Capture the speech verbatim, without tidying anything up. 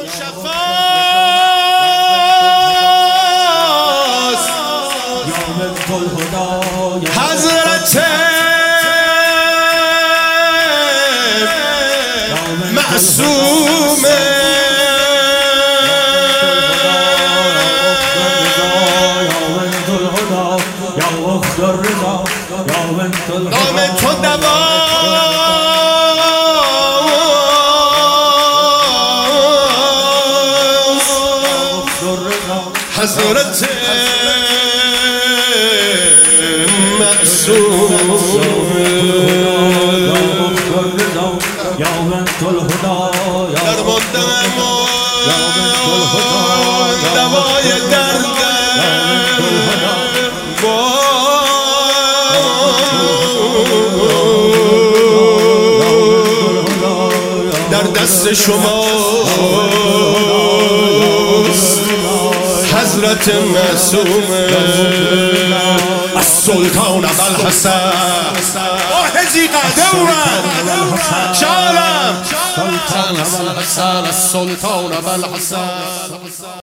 شفاست حضرت معصومه نام تو دواست حضرت معصومه درماندم دوای درد در دست شما حضرت معصومه السلطان ابوالحسن هزی قدورن شالم السلطان ابوالحسن